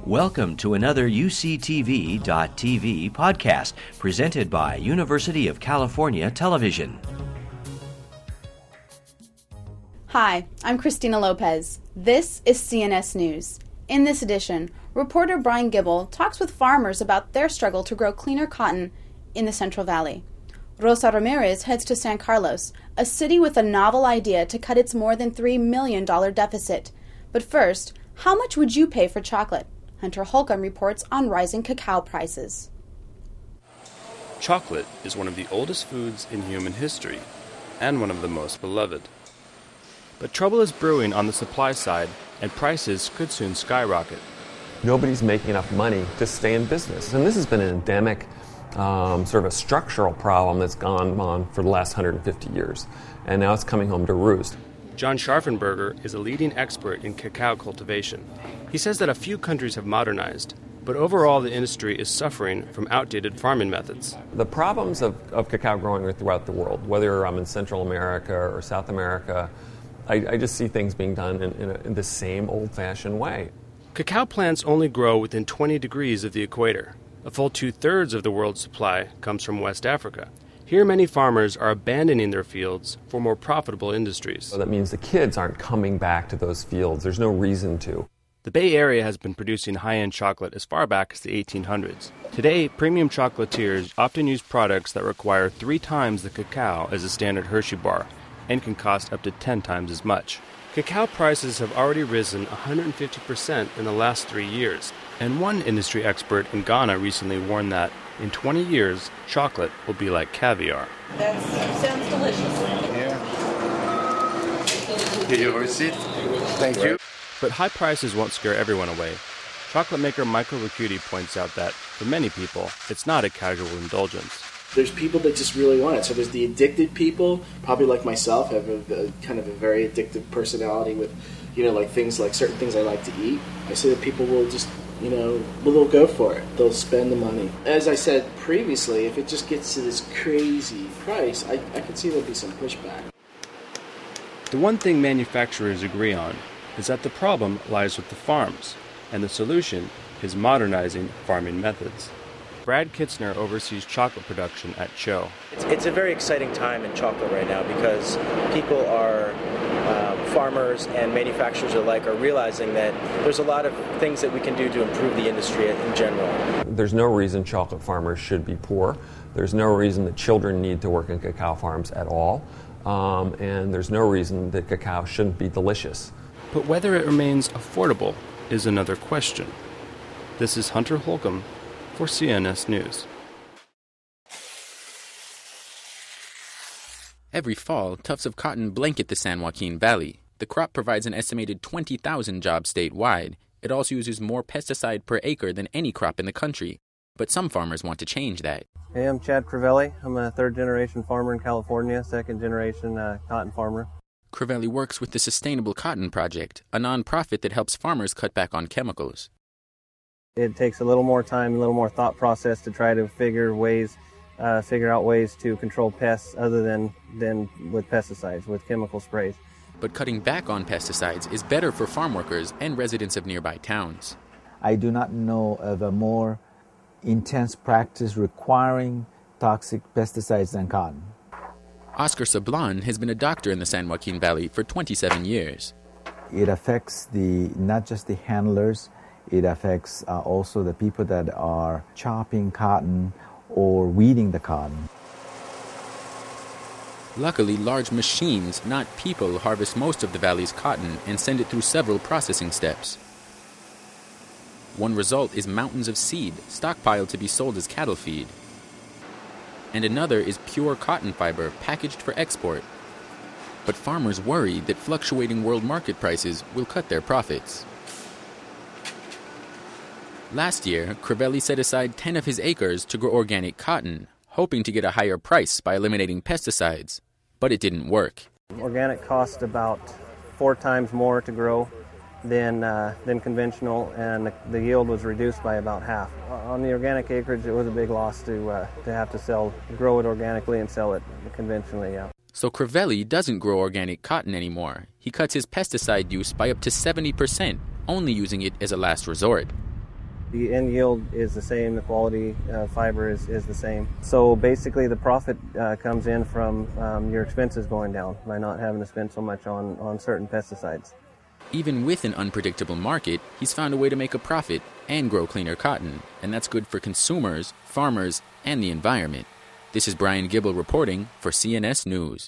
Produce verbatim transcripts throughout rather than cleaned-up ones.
Welcome to another U C T V dot T V podcast presented by University of California Television. Hi, I'm Christina Lopez. This is C N S News. In this edition, reporter Brian Gibble talks with farmers about their struggle to grow cleaner cotton in the Central Valley. Rosa Ramirez heads to San Carlos, a city with a novel idea to cut its more than three million dollars deficit. But first, how much would you pay for chocolate? Hunter Holcomb reports on rising cacao prices. Chocolate is one of the oldest foods in human history, and one of the most beloved. But trouble is brewing on the supply side, and prices could soon skyrocket. Nobody's making enough money to stay in business. And this has been an endemic, um, sort of a structural problem that's gone on for the last one hundred fifty years. And now it's coming home to roost. John Scharfenberger is a leading expert in cacao cultivation. He says that a few countries have modernized, but overall the industry is suffering from outdated farming methods. The problems of, of cacao growing are throughout the world, whether I'm in Central America or South America. I, I just see things being done in, in, a, in the same old-fashioned way. Cacao plants only grow within twenty degrees of the equator. A full two-thirds of the world's supply comes from West Africa. Here, many farmers are abandoning their fields for more profitable industries. So that means the kids aren't coming back to those fields. There's no reason to. The Bay Area has been producing high-end chocolate as far back as the eighteen hundreds. Today, premium chocolatiers often use products that require three times the cacao as a standard Hershey bar and can cost up to ten times as much. Cacao prices have already risen one hundred fifty percent in the last three years, and one industry expert in Ghana recently warned that in twenty years, chocolate will be like caviar. That sounds delicious. Yeah. Here your receipt. Thank you. But high prices won't scare everyone away. Chocolate maker Michael Ricciuti points out that, for many people, it's not a casual indulgence. There's people that just really want it. So there's the addicted people, probably like myself, have a, a kind of a very addictive personality with, you know, like things like certain things I like to eat. I say that people will just, you know, they'll go for it. They'll spend the money. As I said previously, if it just gets to this crazy price, I, I could see there'll be some pushback. The one thing manufacturers agree on is that the problem lies with the farms, and the solution is modernizing farming methods. Brad Kitzner oversees chocolate production at Cho. It's, it's a very exciting time in chocolate right now because people are, um, farmers and manufacturers alike are realizing that there's a lot of things that we can do to improve the industry in general. There's no reason chocolate farmers should be poor. There's no reason that children need to work in cacao farms at all. Um, and there's no reason that cacao shouldn't be delicious. But whether it remains affordable is another question. This is Hunter Holcomb for C N S News. Every fall, tufts of cotton blanket the San Joaquin Valley. The crop provides an estimated twenty thousand jobs statewide. It also uses more pesticide per acre than any crop in the country. But some farmers want to change that. Hey, I'm Chad Crivelli. I'm a third-generation farmer in California, second-generation uh, cotton farmer. Crivelli works with the Sustainable Cotton Project, a nonprofit that helps farmers cut back on chemicals. It takes a little more time, a little more thought process to try to figure ways, uh, figure out ways to control pests other than, than with pesticides, with chemical sprays. But cutting back on pesticides is better for farm workers and residents of nearby towns. I do not know of a more intense practice requiring toxic pesticides than cotton. Oscar Sablan has been a doctor in the San Joaquin Valley for twenty-seven years. It affects the not just the handlers, it affects uh, also the people that are chopping cotton or weeding the cotton. Luckily, large machines, not people, harvest most of the valley's cotton and send it through several processing steps. One result is mountains of seed, stockpiled to be sold as cattle feed. And another is pure cotton fiber, packaged for export. But farmers worry that fluctuating world market prices will cut their profits. Last year, Crivelli set aside ten of his acres to grow organic cotton, hoping to get a higher price by eliminating pesticides. But it didn't work. Organic cost about four times more to grow than uh, than conventional, and the, the yield was reduced by about half. On the organic acreage, it was a big loss to uh, to have to sell, grow it organically and sell it conventionally. Yeah. So Crivelli doesn't grow organic cotton anymore. He cuts his pesticide use by up to seventy percent, only using it as a last resort. The end yield is the same, the quality of fiber is, is the same. So basically the profit uh, comes in from um, your expenses going down by not having to spend so much on, on certain pesticides. Even with an unpredictable market, he's found a way to make a profit and grow cleaner cotton, and that's good for consumers, farmers, and the environment. This is Brian Gibble reporting for C N S News.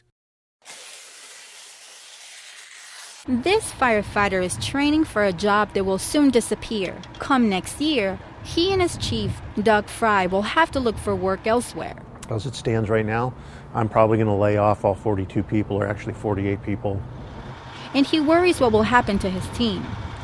This firefighter is training for a job that will soon disappear. Come next year, he and his chief, Doug Fry, will have to look for work elsewhere. As it stands right now, I'm probably going to lay off all forty-two people, or actually forty-eight people. And he worries what will happen to his team.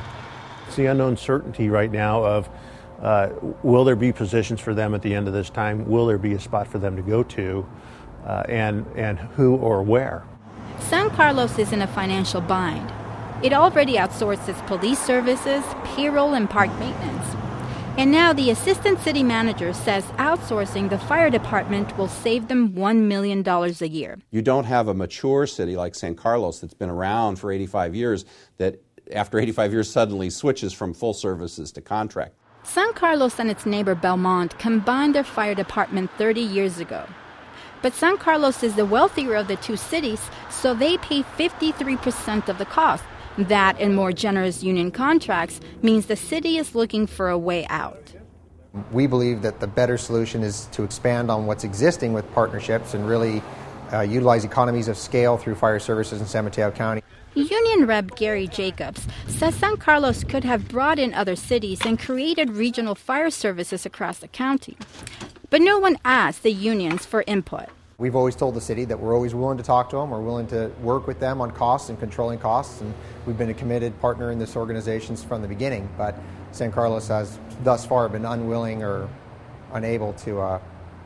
It's the unknown certainty right now of uh, will there be positions for them at the end of this time? Will there be a spot for them to go to? Uh, and, and who or where? San Carlos is in a financial bind. It already outsources police services, payroll, and park maintenance. And now the assistant city manager says outsourcing the fire department will save them one million dollars a year. You don't have a mature city like San Carlos that's been around for eighty-five years that after eighty-five years suddenly switches from full services to contract. San Carlos and its neighbor Belmont combined their fire department thirty years ago. But San Carlos is the wealthier of the two cities, so they pay fifty-three percent of the cost. That and more generous union contracts means the city is looking for a way out. We believe that the better solution is to expand on what's existing with partnerships and really uh, utilize economies of scale through fire services in San Mateo County. Union Rep Gary Jacobs says San Carlos could have brought in other cities and created regional fire services across the county. But no one asked the unions for input. We've always told the city that we're always willing to talk to them, we're willing to work with them on costs and controlling costs, and we've been a committed partner in this organization from the beginning. But San Carlos has thus far been unwilling or unable to uh,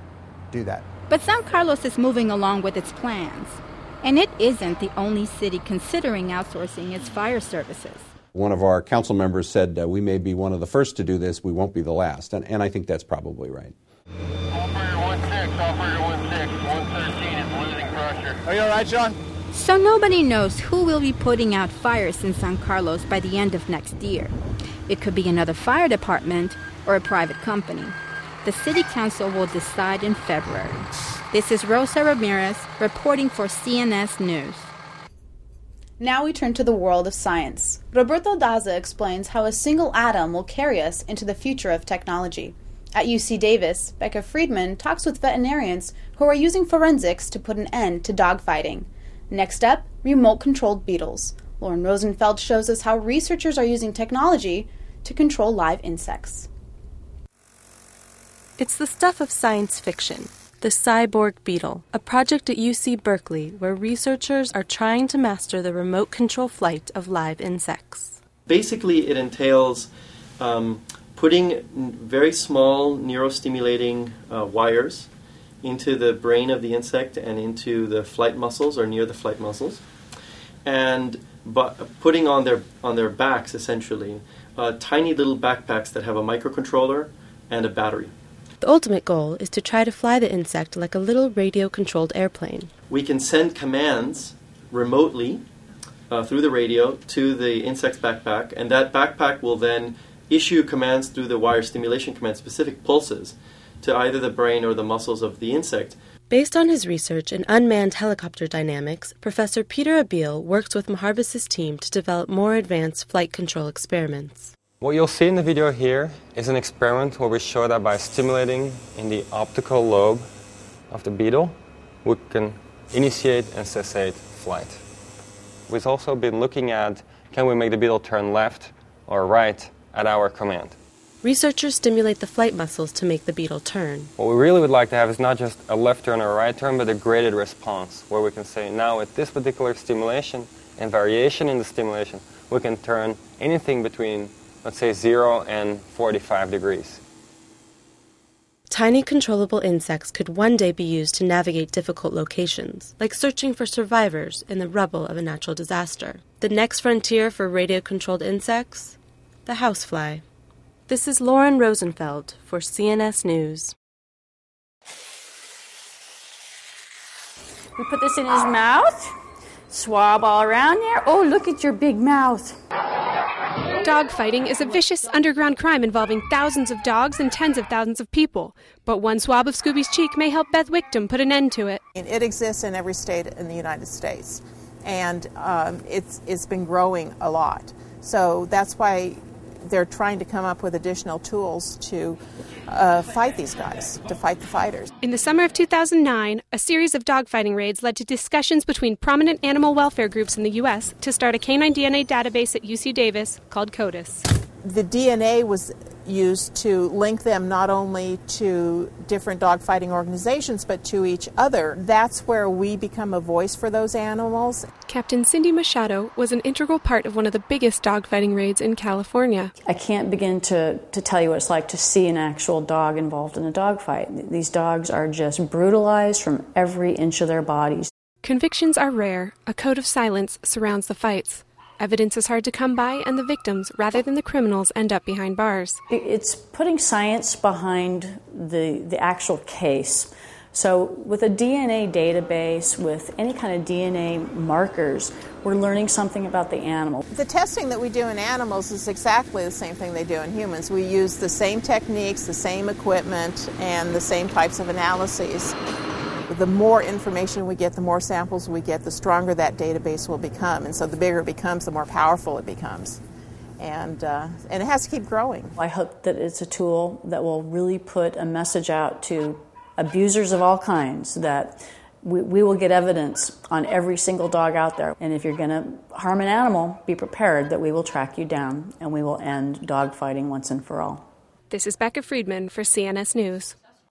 do that. But San Carlos is moving along with its plans. And it isn't the only city considering outsourcing its fire services. One of our council members said uh, we may be one of the first to do this, we won't be the last, and, and I think that's probably right. Operator one six, Operator one six, one thirteen is losing pressure. Are you all right, John? So nobody knows who will be putting out fires in San Carlos by the end of next year. It could be another fire department or a private company. The city council will decide in February. This is Rosa Ramirez reporting for C N S News. Now we turn to the world of science. Roberto Daza explains how a single atom will carry us into the future of technology. At U C Davis, Becca Friedman talks with veterinarians who are using forensics to put an end to dogfighting. Next up, remote-controlled beetles. Lauren Rosenfeld shows us how researchers are using technology to control live insects. It's the stuff of science fiction. The Cyborg Beetle, a project at U C Berkeley where researchers are trying to master the remote control flight of live insects. Basically, it entails um, putting very small neurostimulating uh, wires into the brain of the insect and into the flight muscles or near the flight muscles, and but putting on their on their backs essentially uh, tiny little backpacks that have a microcontroller and a battery. The ultimate goal is to try to fly the insect like a little radio-controlled airplane. We can send commands remotely uh, through the radio to the insect's backpack, and that backpack will then issue commands through the wire stimulation command, specific pulses, to either the brain or the muscles of the insect. Based on his research in unmanned helicopter dynamics, Professor Peter Abil works with Maharbis' team to develop more advanced flight control experiments. What you'll see in the video here is an experiment where we show that by stimulating in the optical lobe of the beetle, we can initiate and cessate flight. We've also been looking at, can we make the beetle turn left or right at our command? Researchers stimulate the flight muscles to make the beetle turn. What we really would like to have is not just a left turn or a right turn, but a graded response, where we can say, now at this particular stimulation and variation in the stimulation, we can turn anything between, let's say, zero and forty-five degrees. Tiny controllable insects could one day be used to navigate difficult locations, like searching for survivors in the rubble of a natural disaster. The next frontier for radio-controlled insects? The housefly. This is Lauren Rosenfeld for C N S News. We put this in his mouth, swab all around there. Oh, look at your big mouth. Dogfighting is a vicious underground crime involving thousands of dogs and tens of thousands of people. But one swab of Scooby's cheek may help Beth Wickham put an end to it. It exists in every state in the United States, and um, it's, it's been growing a lot. So that's why they're trying to come up with additional tools to uh, fight these guys, to fight the fighters. In the summer of two thousand nine, a series of dogfighting raids led to discussions between prominent animal welfare groups in the U S to start a canine D N A database at U C Davis called CODIS. The D N A was used to link them not only to different dogfighting organizations, but to each other. That's where we become a voice for those animals. Captain Cindy Machado was an integral part of one of the biggest dogfighting raids in California. I can't begin to, to tell you what it's like to see an actual dog involved in a dogfight. These dogs are just brutalized from every inch of their bodies. Convictions are rare. A code of silence surrounds the fights. Evidence is hard to come by, and the victims, rather than the criminals, end up behind bars. It's putting science behind the, the actual case. So with a D N A database, with any kind of D N A markers, we're learning something about the animal. The testing that we do in animals is exactly the same thing they do in humans. We use the same techniques, the same equipment, and the same types of analyses. The more information we get, the more samples we get, the stronger that database will become. And so the bigger it becomes, the more powerful it becomes. And, uh, and it has to keep growing. I hope that it's a tool that will really put a message out to abusers of all kinds that we, we will get evidence on every single dog out there. And if you're going to harm an animal, be prepared that we will track you down and we will end dog fighting once and for all. This is Becca Friedman for C N S News.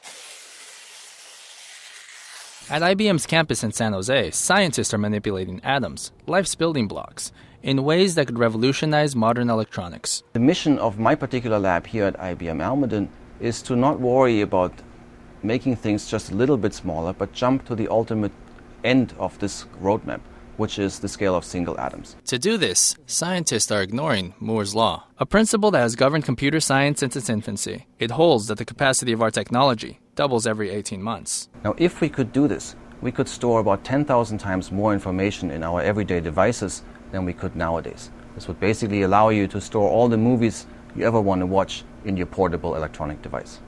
At I B M's campus in San Jose, scientists are manipulating atoms, life's building blocks, in ways that could revolutionize modern electronics. The mission of my particular lab here at I B M Almaden is to not worry about making things just a little bit smaller, but jump to the ultimate end of this roadmap, which is the scale of single atoms. To do this, scientists are ignoring Moore's law, a principle that has governed computer science since its infancy. It holds that the capacity of our technology doubles every eighteen months. Now, if we could do this, we could store about ten thousand times more information in our everyday devices than we could nowadays. This would basically allow you to store all the movies you ever want to watch in your portable electronic device.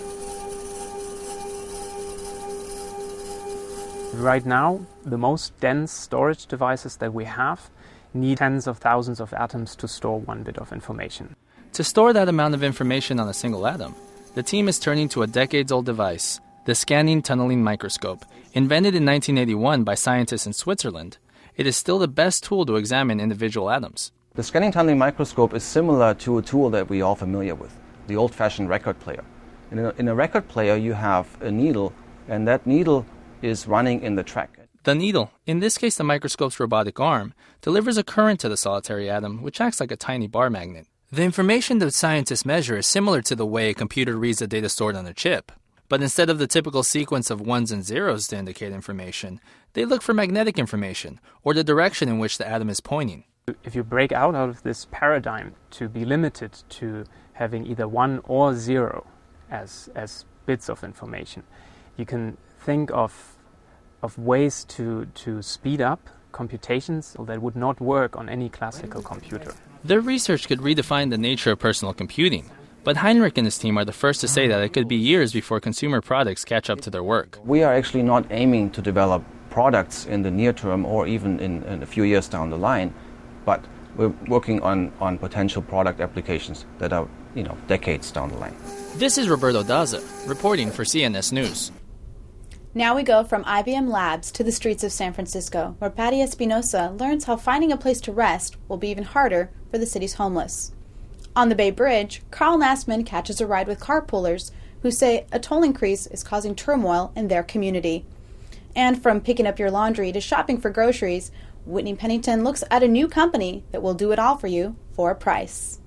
Right now, the most dense storage devices that we have need tens of thousands of atoms to store one bit of information. To store that amount of information on a single atom, the team is turning to a decades-old device, the Scanning Tunneling Microscope. Invented in nineteen eighty-one by scientists in Switzerland, it is still the best tool to examine individual atoms. The Scanning Tunneling Microscope is similar to a tool that we're all familiar with, the old-fashioned record player. In a, in a record player, you have a needle, and that needle is running in the track. The needle, in this case the microscope's robotic arm, delivers a current to the solitary atom, which acts like a tiny bar magnet. The information that scientists measure is similar to the way a computer reads the data stored on a chip. But instead of the typical sequence of ones and zeros to indicate information, they look for magnetic information, or the direction in which the atom is pointing. If you break out of this paradigm to be limited to having either one or zero as, as bits of information, you can think of of ways to, to speed up computations that would not work on any classical computer. Their research could redefine the nature of personal computing, but Heinrich and his team are the first to say that it could be years before consumer products catch up to their work. We are actually not aiming to develop products in the near term or even in, in a few years down the line, but we're working on, on potential product applications that are, you know, decades down the line. This is Roberto Daza, reporting for C N S News. Now we go from I B M Labs to the streets of San Francisco, where Patty Espinosa learns how finding a place to rest will be even harder for the city's homeless. On the Bay Bridge, Carl Nassman catches a ride with carpoolers who say a toll increase is causing turmoil in their community. And from picking up your laundry to shopping for groceries, Whitney Pennington looks at a new company that will do it all for you for a price.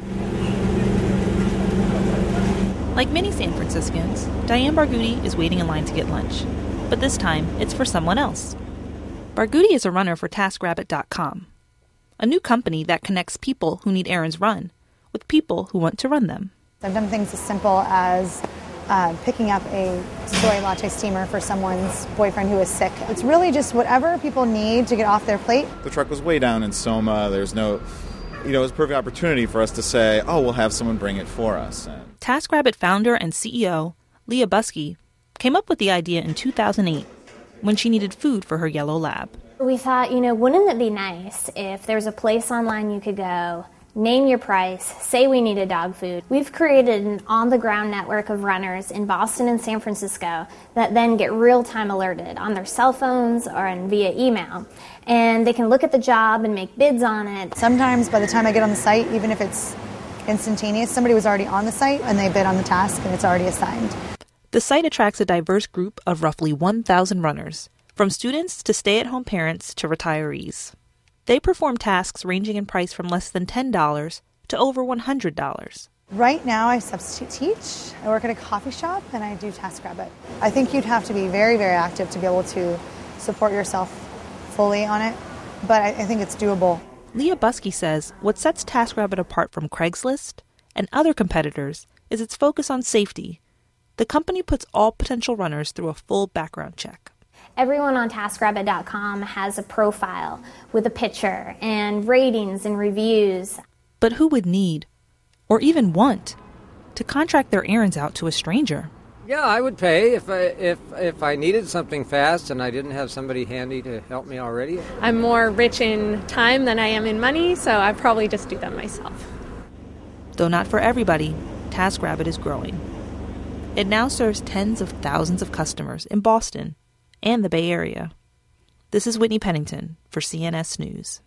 Like many San Franciscans, Diane Barghouti is waiting in line to get lunch. But this time, it's for someone else. Barghouti is a runner for TaskRabbit dot com, a new company that connects people who need errands run with people who want to run them. I've done things as simple as uh, picking up a soy latte steamer for someone's boyfriend who is sick. It's really just whatever people need to get off their plate. The truck was way down in Soma. There's no you know, it was a perfect opportunity for us to say, oh, we'll have someone bring it for us. TaskRabbit founder and C E O Leah Buskey came up with the idea in two thousand eight when she needed food for her yellow lab. We thought, you know, wouldn't it be nice if there was a place online you could go, name your price, say we needed dog food. We've created an on-the-ground network of runners in Boston and San Francisco that then get real-time alerted on their cell phones or in via email. And they can look at the job and make bids on it. Sometimes by the time I get on the site, even if it's instantaneous, somebody was already on the site and they bid on the task and it's already assigned. The site attracts a diverse group of roughly one thousand runners, from students to stay-at-home parents to retirees. They perform tasks ranging in price from less than ten dollars to over one hundred dollars. Right now I substitute teach. I work at a coffee shop and I do TaskRabbit. I think you'd have to be very, very active to be able to support yourself fully on it, but I, I think it's doable. Leah Buskey says what sets TaskRabbit apart from Craigslist and other competitors is its focus on safety. The company puts all potential runners through a full background check. Everyone on TaskRabbit dot com has a profile with a picture and ratings and reviews. But who would need, or even want, to contract their errands out to a stranger? Yeah, I would pay if I, if, if I needed something fast and I didn't have somebody handy to help me already. I'm more rich in time than I am in money, so I'd probably just do them myself. Though not for everybody, TaskRabbit is growing. It now serves tens of thousands of customers in Boston and the Bay Area. This is Whitney Pennington for C N S News.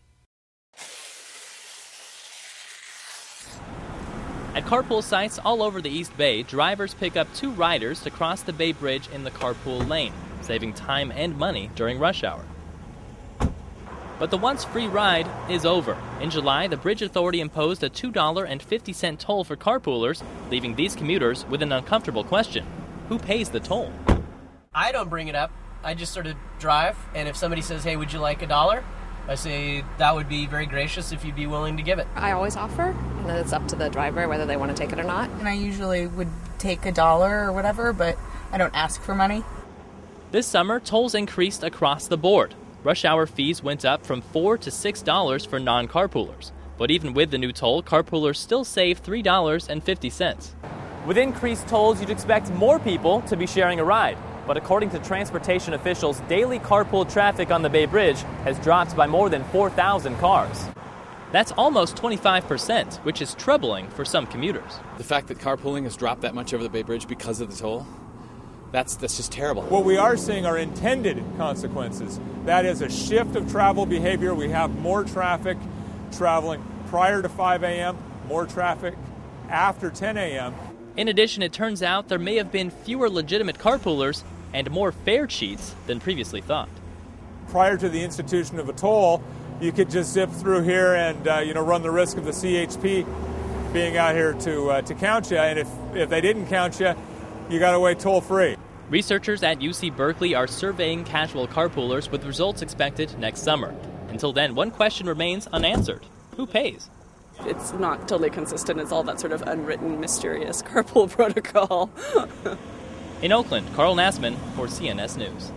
At carpool sites all over the East Bay, drivers pick up two riders to cross the Bay Bridge in the carpool lane, saving time and money during rush hour. But the once free ride is over. In July, the Bridge Authority imposed a two dollars and fifty cents toll for carpoolers, leaving these commuters with an uncomfortable question. Who pays the toll? I don't bring it up. I just sort of drive, and if somebody says, hey, would you like a dollar? I say that would be very gracious if you'd be willing to give it. I always offer, and then it's up to the driver whether they want to take it or not. And I usually would take a dollar or whatever, but I don't ask for money. This summer, tolls increased across the board. Rush hour fees went up from four dollars to six dollars for non-carpoolers. But even with the new toll, carpoolers still save three dollars and fifty cents. With increased tolls, you'd expect more people to be sharing a ride. But according to transportation officials, daily carpool traffic on the Bay Bridge has dropped by more than four thousand cars. That's almost twenty-five percent, which is troubling for some commuters. The fact that carpooling has dropped that much over the Bay Bridge because of the toll, that's that's just terrible. What we are seeing are intended consequences. That is a shift of travel behavior. We have more traffic traveling prior to five a.m., more traffic after ten a.m. In addition, it turns out there may have been fewer legitimate carpoolers and more fare cheats than previously thought. Prior to the institution of a toll, you could just zip through here and uh, you know run the risk of the C H P being out here to uh, to count you. And if, if they didn't count you, you got to wait toll-free. Researchers at U C Berkeley are surveying casual carpoolers with results expected next summer. Until then, one question remains unanswered. Who pays? It's not totally consistent. It's all that sort of unwritten, mysterious carpool protocol. In Oakland, Carl Nassman for C N S News.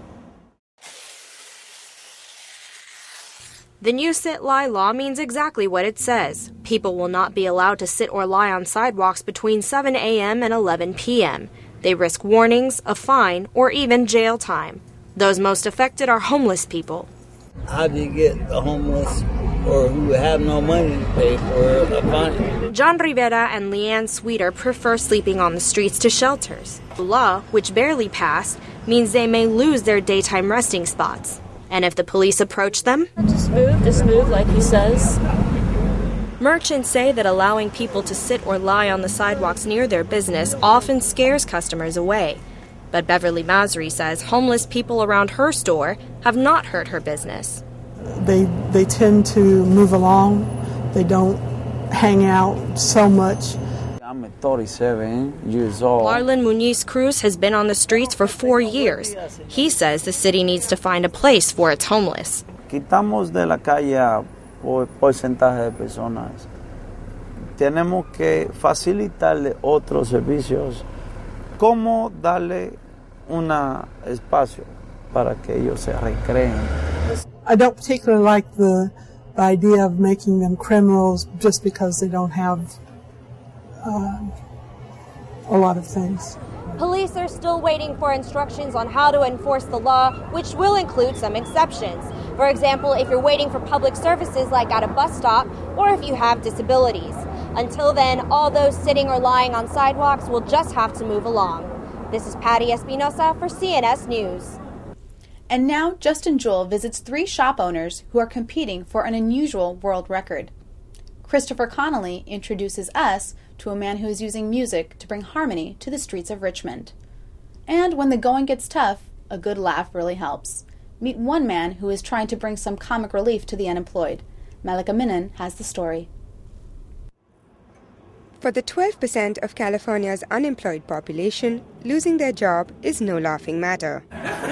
The new sit-lie law means exactly what it says. People will not be allowed to sit or lie on sidewalks between seven a.m. and eleven p.m. They risk warnings, a fine, or even jail time. Those most affected are homeless people. How do you get the homeless or who have no money to pay for a fine? John Rivera and Leanne Sweeter prefer sleeping on the streets to shelters. The law, which barely passed, means they may lose their daytime resting spots. And if the police approach them, just move, just move like he says. Merchants say that allowing people to sit or lie on the sidewalks near their business often scares customers away. But Beverly Masri says homeless people around her store have not hurt her business. They they tend to move along. They don't hang out so much. I'm thirty-seven years old. Marlon Muñiz Cruz has been on the streets for four years. He says the city needs to find a place for its homeless. Quitamos de la calle por porcentaje de personas. Tenemos que facilitarle otros servicios. ¿Cómo darle un espacio para que ellos se recreen? I don't particularly like the the idea of making them criminals just because they don't have uh, a lot of things. Police are still waiting for instructions on how to enforce the law, which will include some exceptions. For example, if you're waiting for public services like at a bus stop, or if you have disabilities. Until then, all those sitting or lying on sidewalks will just have to move along. This is Patty Espinosa for C N S News. And now Justin Jewell visits three shop owners who are competing for an unusual world record. Christopher Connolly introduces us to a man who is using music to bring harmony to the streets of Richmond. And when the going gets tough, a good laugh really helps. Meet one man who is trying to bring some comic relief to the unemployed. Malika Minan has the story. For the twelve percent of California's unemployed population, losing their job is no laughing matter.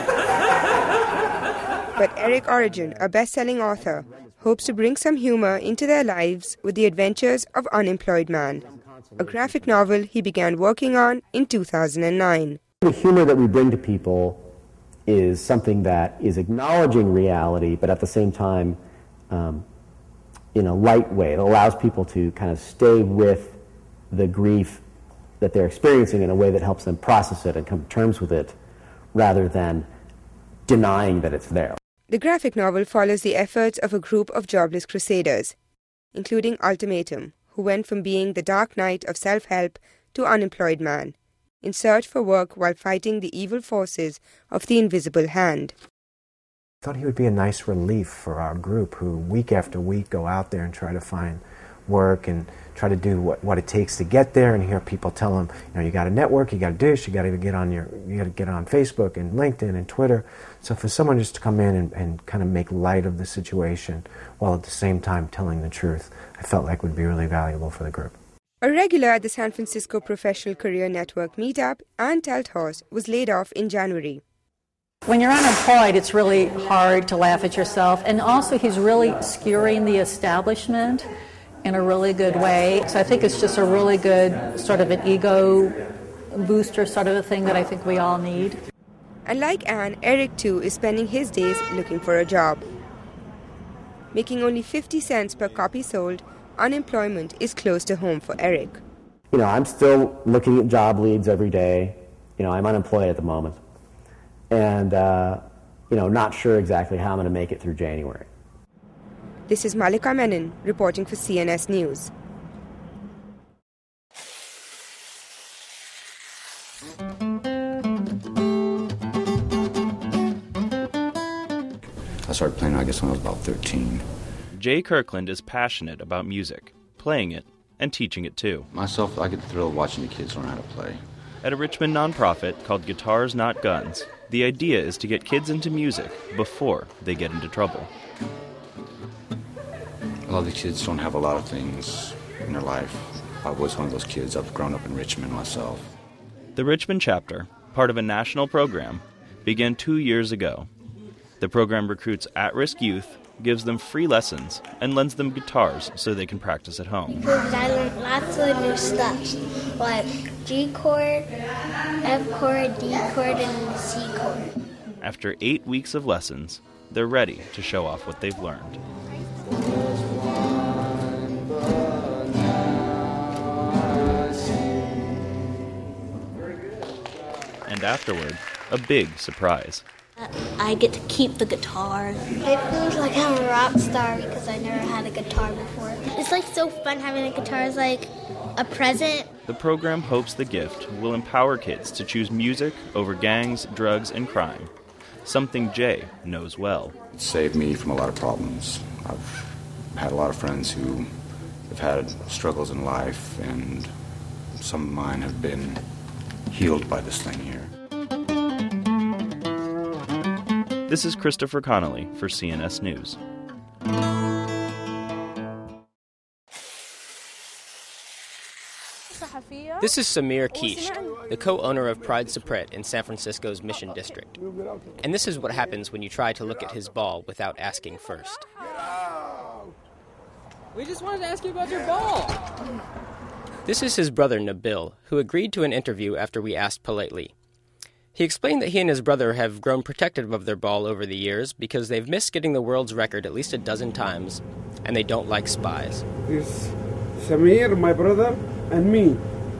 But Eric Origin, a best-selling author, hopes to bring some humor into their lives with The Adventures of Unemployed Man, a graphic novel he began working on in two thousand nine. The humor that we bring to people is something that is acknowledging reality, but at the same time, um, in a light way. It allows people to kind of stay with the grief that they're experiencing in a way that helps them process it and come to terms with it, rather than denying that it's there. The graphic novel follows the efforts of a group of jobless crusaders, including Ultimatum, who went from being the dark knight of self-help to unemployed man, in search for work while fighting the evil forces of the invisible hand. I thought he would be a nice relief for our group who week after week go out there and try to find work and try to do what, what it takes to get there, and hear people tell them, you know, you got to network, you got to do this, you got to get on your, you got to get on Facebook and LinkedIn and Twitter. So for someone just to come in and, and kind of make light of the situation while at the same time telling the truth, I felt like would be really valuable for the group. A regular at the San Francisco Professional Career Network meetup, Ann Telthorst was laid off in January. When you're unemployed, it's really hard to laugh at yourself, and also he's really skewering the establishment in a really good way. So I think it's just a really good sort of an ego booster sort of a thing that I think we all need. And like Anne, Eric too is spending his days looking for a job. Making only fifty cents per copy sold, unemployment is close to home for Eric. You know, I'm still looking at job leads every day. You know, I'm unemployed at the moment. And, uh, you know, not sure exactly how I'm going to make it through January. This is Malika Menon reporting for C N S News. I started playing, I guess, when I was about thirteen. Jay Kirkland is passionate about music, playing it, and teaching it too. Myself, I get the thrill of watching the kids learn how to play. At a Richmond nonprofit called Guitars Not Guns, the idea is to get kids into music before they get into trouble. A lot of the kids don't have a lot of things in their life. I was one of those kids. I've grown up in Richmond myself. The Richmond chapter, part of a national program, began two years ago. The program recruits at-risk youth, gives them free lessons, and lends them guitars so they can practice at home. Because I learned lots of new stuff, like G chord, F chord, D chord, and C chord. After eight weeks of lessons, they're ready to show off what they've learned. And afterward, a big surprise. I get to keep the guitar. It feels like I'm a rock star because I never had a guitar before. It's like so fun having a guitar. It's like a present. The program hopes the gift will empower kids to choose music over gangs, drugs, and crime, something Jay knows well. It saved me from a lot of problems. I've had a lot of friends who have had struggles in life, and some of mine have been healed by this thing here. This is Christopher Connolly for C N S News. This is Samir Kish, the co-owner of Pride Supret in San Francisco's Mission District. And this is what happens when you try to look at his ball without asking first. We just wanted to ask you about your ball. This is his brother Nabil, who agreed to an interview after we asked politely. He explained that he and his brother have grown protective of their ball over the years because they've missed getting the world's record at least a dozen times, and they don't like spies. It's Samir, my brother, and me.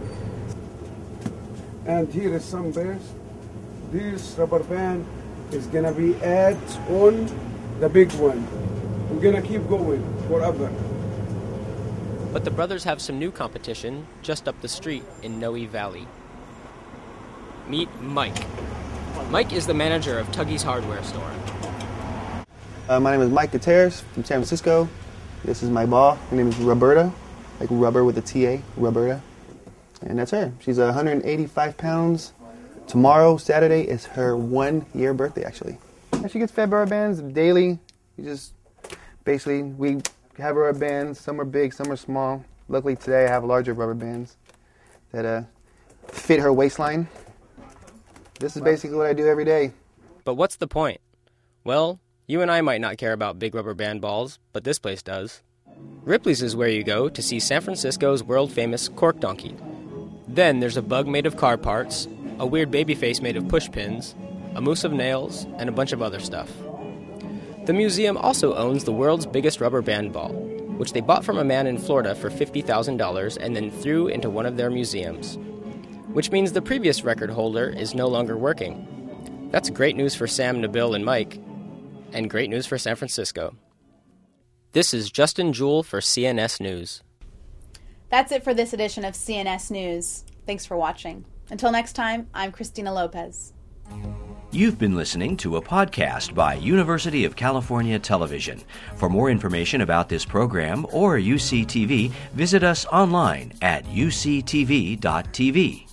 And here is some bears. This rubber band is gonna be added on the big one. We're gonna keep going forever. But the brothers have some new competition just up the street in Noe Valley. Meet Mike. Mike is the manager of Tuggy's hardware store. Uh, my name is Mike Gutierrez from San Francisco. This is my ball. Her name is Roberta, like rubber with a T A, Roberta. And that's her. She's one hundred eighty-five pounds. Tomorrow, Saturday, is her one-year birthday, actually. She gets fed rubber bands daily. You just, basically, we have rubber bands. Some are big, some are small. Luckily, today I have larger rubber bands that uh, fit her waistline. This is basically what I do every day. But what's the point? Well, you and I might not care about big rubber band balls, but this place does. Ripley's is where you go to see San Francisco's world-famous cork donkey. Then there's a bug made of car parts, a weird baby face made of push pins, a moose of nails, and a bunch of other stuff. The museum also owns the world's biggest rubber band ball, which they bought from a man in Florida for fifty thousand dollars and then threw into one of their museums. Which means the previous record holder is no longer working. That's great news for Sam, Nabil, and Mike, and great news for San Francisco. This is Justin Jewell for C N S News. That's it for this edition of C N S News. Thanks for watching. Until next time, I'm Christina Lopez. You've been listening to a podcast by University of California Television. For more information about this program or U C T V, visit us online at u c t v dot t v.